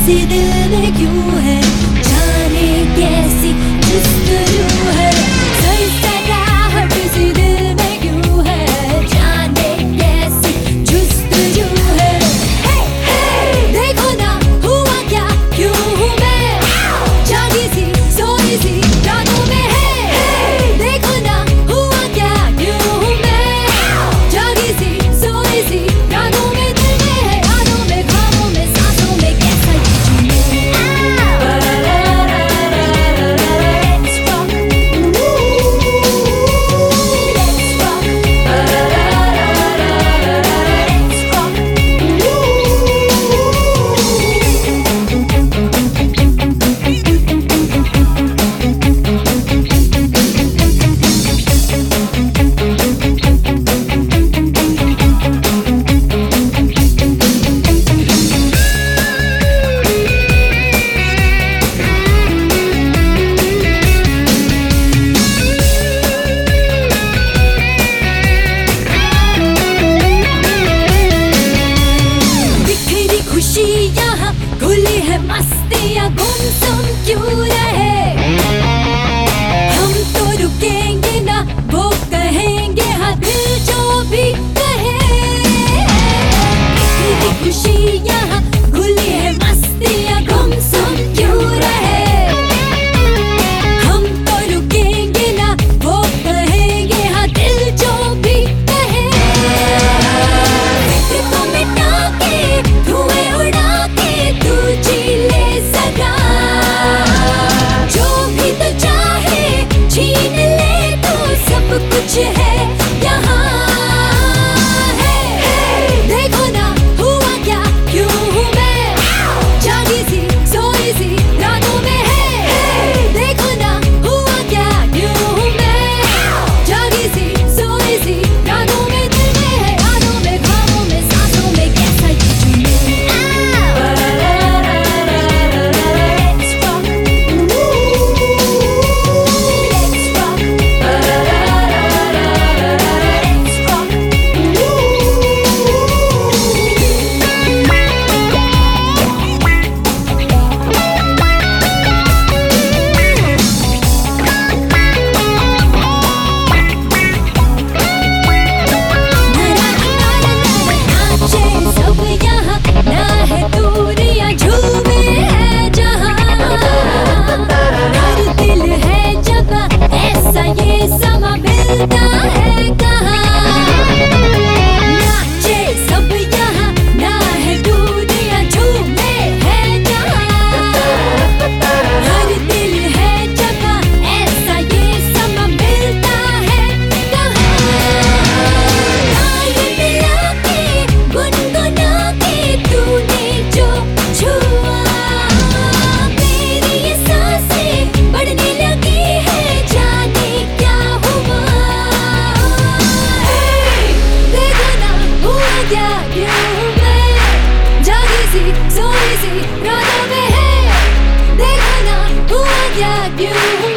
किसी दिल में क्यों है, जाने कैसी जुस्तजू है। सरसराहट सी दिल में क्यों है, जाने कैसी जुस्तजू है। देखो ना हुआ क्या, क्यों हूँ मैं जागी सी सोई सी रातों में है। देखो ना हुआ क्या, क्यों हूँ मैं जागी सी सोई सी रातों में। दिल में है, यादों में, ख्वाबों में, सांसों में, कैसा ये खुली है मस्तियाँ, गुमसुम क्यों रहे। हम तो रुकेंगे ना, वो कहेंगे हाँ दिल जो भी कहे। इतनी खुशी यहाँ खुली है मस्तियाँ, गुमसुम क्यों रहे। हम तो रुकेंगे ना, वो कहेंगे हाँ दिल जो भी कहे। फिक्र को मिटा के, धुएं उड़ा के तू जी ले सका। जो भी तो चाहे छीन ले, तो सब कुछ है यहाँ है। देखो ना हुआ क्या, क्यों हूँ मैं जागी सी सोई सी रातों में है। देखो ना हुआ क्या, क्यों हूँ मैं जागी सी सोई सी रातों में। दिल में है, यादों में, ख्वाबों में, सांसों में, कैसा ये जुनून। सोई सी रातों में है। देखो ना हुआ क्या, क्यों